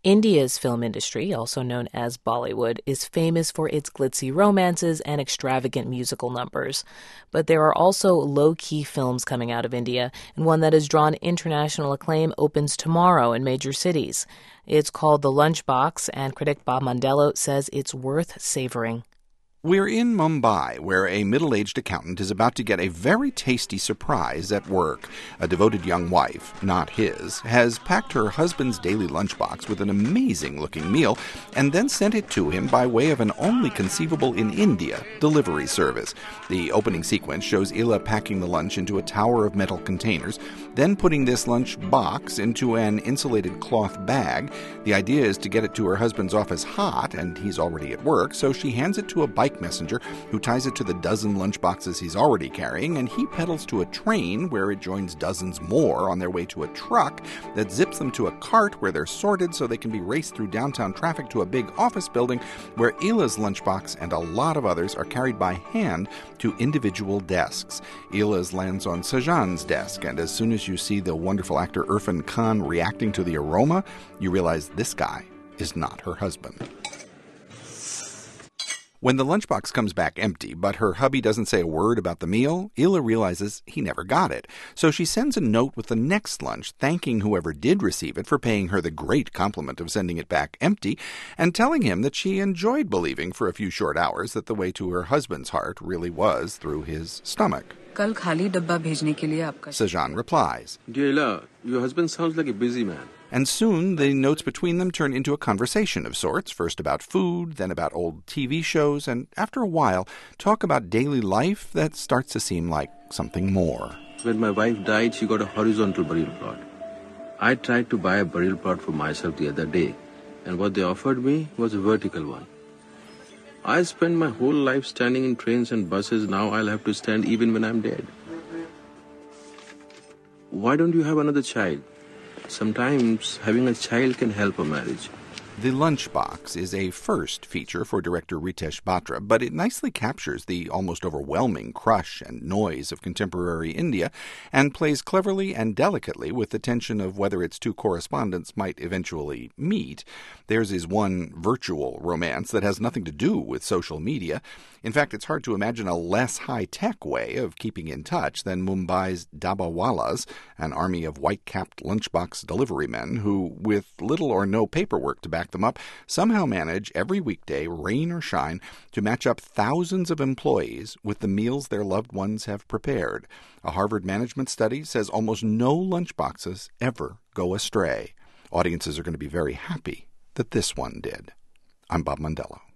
India's film industry, also known as Bollywood, is famous for its glitzy romances and extravagant musical numbers. But there are also low-key films coming out of India, and one that has drawn international acclaim opens tomorrow in major cities. It's called The Lunchbox, and critic Bob Mondello says it's worth savoring. We're in Mumbai, where a middle-aged accountant is about to get a very tasty surprise at work. A devoted young wife, not his, has packed her husband's daily lunchbox with an amazing-looking meal and then sent it to him by way of an only conceivable in India delivery service. The opening sequence shows Ila packing the lunch into a tower of metal containers, then putting this lunch box into an insulated cloth bag. The idea is to get it to her husband's office hot, and he's already at work, so she hands it to a bike messenger who ties it to the dozen lunchboxes he's already carrying, and he pedals to a train where it joins dozens more on their way to a truck that zips them to a cart where they're sorted so they can be raced through downtown traffic to a big office building where Ila's lunchbox and a lot of others are carried by hand to individual desks. Ila's lands on Sajan's desk, and as soon as you see the wonderful actor Irfan Khan reacting to the aroma, you realize this guy is not her husband. When the lunchbox comes back empty, but her hubby doesn't say a word about the meal, Ila realizes he never got it. So she sends a note with the next lunch, thanking whoever did receive it for paying her the great compliment of sending it back empty, and telling him that she enjoyed believing for a few short hours that the way to her husband's heart really was through his stomach. Sajan replies, "Dear Ila, your husband sounds like a busy man." And soon the notes between them turn into a conversation of sorts, first about food, then about old TV shows, and after a while, talk about daily life that starts to seem like something more. When my wife died, she got a horizontal burial plot. I tried to buy a burial plot for myself the other day, and what they offered me was a vertical one. I spent my whole life standing in trains and buses, now I'll have to stand even when I'm dead. Why don't you have another child? Sometimes having a child can help a marriage. The Lunchbox is a first feature for director Ritesh Batra, but it nicely captures the almost overwhelming crush and noise of contemporary India and plays cleverly and delicately with the tension of whether its two correspondents might eventually meet. Theirs is one virtual romance that has nothing to do with social media. In fact, it's hard to imagine a less high-tech way of keeping in touch than Mumbai's Dabawalas, an army of white-capped lunchbox delivery men who, with little or no paperwork to back them up, somehow manage every weekday, rain or shine, to match up thousands of employees with the meals their loved ones have prepared. A Harvard management study says almost no lunchboxes ever go astray. Audiences are going to be very happy that this one did. I'm Bob Mondello.